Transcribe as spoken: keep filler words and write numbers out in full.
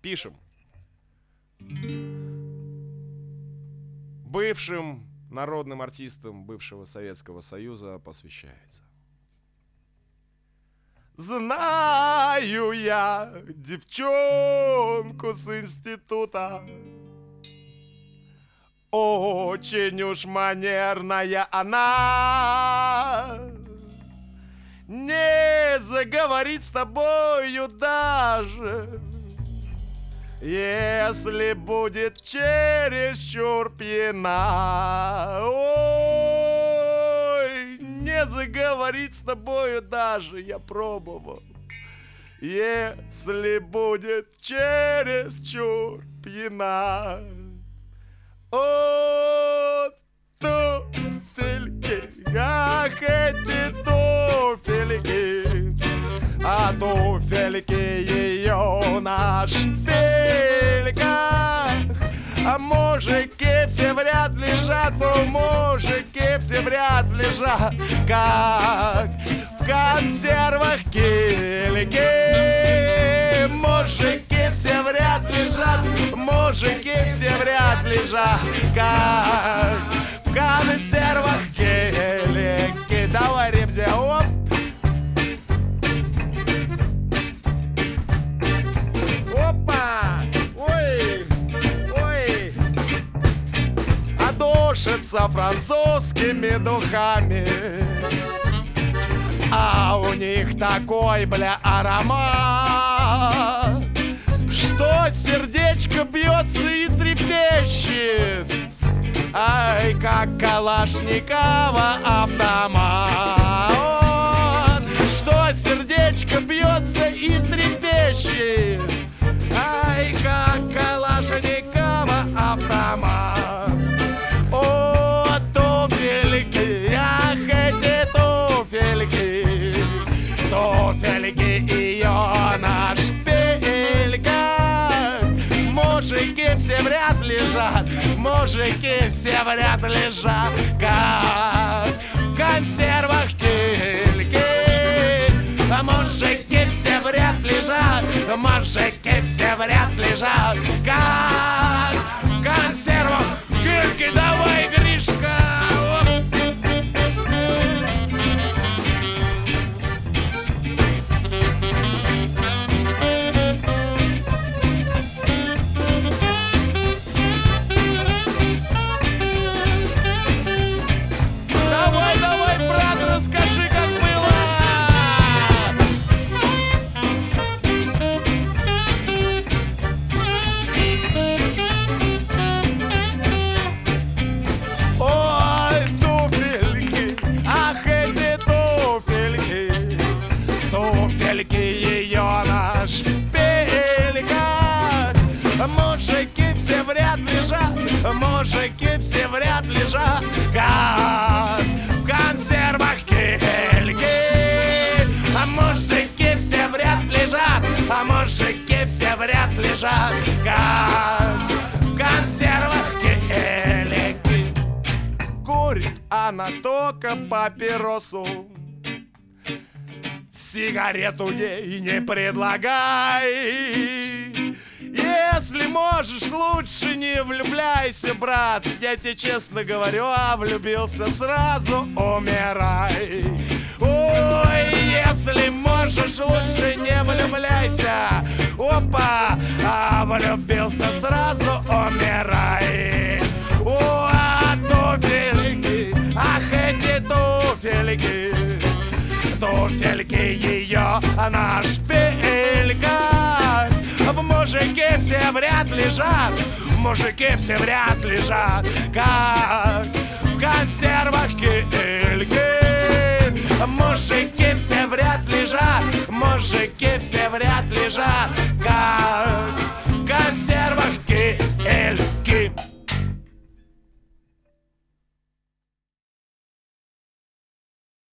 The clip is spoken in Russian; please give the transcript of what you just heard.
Пишем. Бывшим народным артистам бывшего Советского Союза посвящается. Знаю я девчонку с института, очень уж манерная она, не заговорит с тобою даже, если будет чересчур пьяна. Ой, не заговорит с тобою даже, я пробовал, если будет чересчур пьяна. О, туфельки, ах, эти туфельки, а туфельки ее на шпильках. А мужики все в ряд лежат, у мужики все в ряд лежат, как в консервах кильки. Мужики все в ряд лежат, мужики все в ряд лежат, как в консервах кильки. Давай, Ребзя, оп! Душится французскими духами, а у них такой, бля, аромат, что сердечко бьется и трепещет, ай, как Калашникова автомат. Что сердечко бьется и трепещет, ай, как Калашникова автомат. О, туфельки, ах, эти туфельки, туфельки ее на шпильках. Мужики все в ряд лежат, мужики все в ряд лежат, как в консервах кильки. А мужики все в ряд лежат, мужики все в ряд лежат, как в консервах кильки. Давай, Гришка! Давай, давай, брат, расскажи, как было! Ой, туфельки, ах, эти туфельки, туфельки ее на шпильках. Мужики все в ряд лежат, мужики все в ряд лежат, как в консервах кильки. А мужики все в ряд лежат, а мужики все в ряд лежат, как в консервах кильки. Курит она только папиросу, сигарету ей не предлагай. Если можешь, лучше не влюбляйся, брат. Я тебе честно говорю, а влюбился сразу, умирай. Ой, если можешь, лучше не влюбляйся. Опа, а влюбился сразу, умирай. О, а туфельки, ах, эти туфельки, туфельки ее на шпильках. В мужики все в ряд лежат, мужики все в ряд лежат, как в консервах кильки. Мужики все в ряд лежат, мужики все в ряд лежат, как